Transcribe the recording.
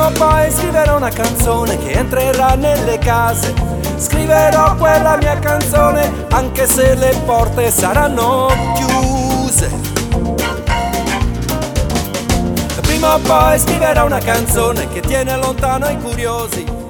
Prima o poi scriverò una canzone che entrerà nelle case. Scriverò quella mia canzone anche se le porte saranno chiuse. Prima o poi scriverò una canzone che tiene lontano i curiosi.